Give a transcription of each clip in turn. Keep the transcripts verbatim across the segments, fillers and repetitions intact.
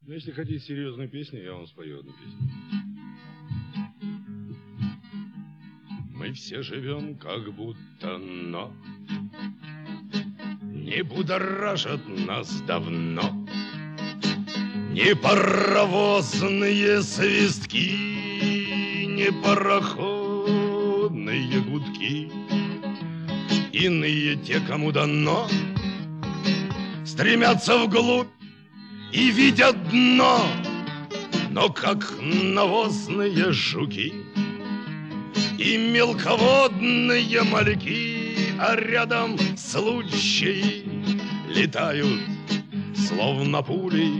Но если хотите серьезную песню, я вам спою одну песню. Мы все живем как будто, но не будоражат нас давно ни паровозные свистки, ни пароходные гудки. Иные те, кому дано, стремятся вглубь и видят дно, но как навозные жуки и мелководные мальки, а рядом случаи летают, словно пули.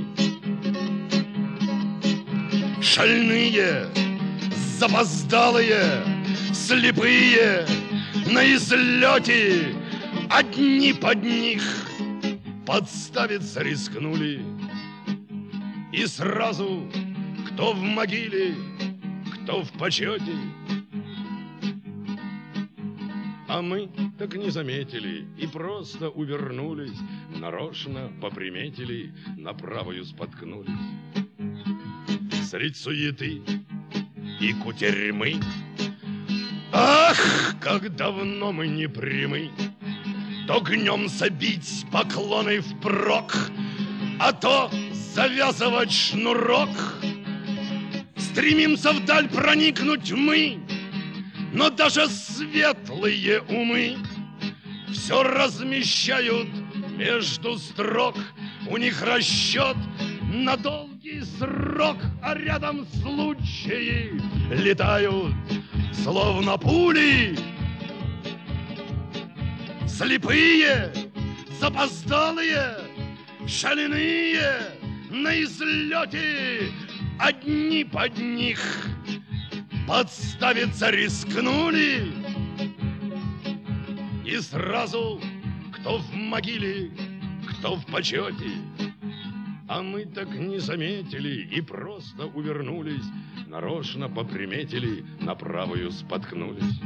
Шальные, запоздалые, слепые, на излете одни под них подставиться рискнули. И сразу кто в могиле, кто в почете. А мы так не заметили и просто увернулись, нарочно поприметили, на правую споткнулись. Средь суеты и кутерьмы, ах, как давно мы не прямы, то гнемся бить поклоны впрок, а то завязывать шнурок. Стремимся вдаль проникнуть мы, но даже светлые умы все размещают между строк. У них расчет на долгий срок, а рядом случаи летают, словно пули. Слепые, запоздалые, шальные, на излете одни под них подставиться рискнули. И сразу кто в могиле, кто в почете. А мы так не заметили и просто увернулись, нарочно поприметили, на правую споткнулись.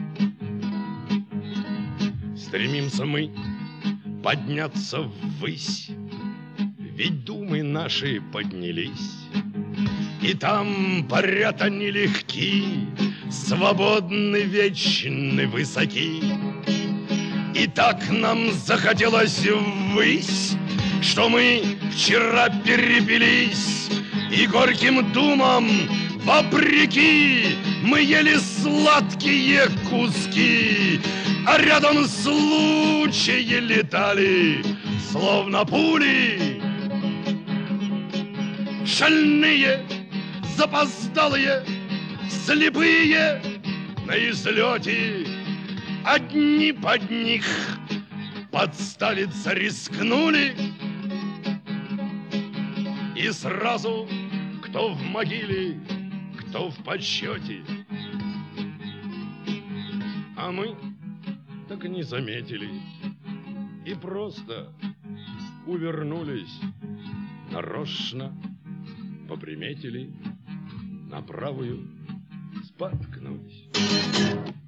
Стремимся мы подняться ввысь, ведь думы наши поднялись, и там парят они легки, свободны, вечны, высоки. И так нам захотелось ввысь, что мы вчера перепились, и горьким думам вопреки мы ели сладкие куски, а рядом случаи летали, словно пули. Шальные, запоздалые, слепые, на излете одни под них подставиться рискнули. И сразу кто в могиле, кто в почете. А мы так и не заметили и просто увернулись, нарочно поприметили, на правую споткнулись.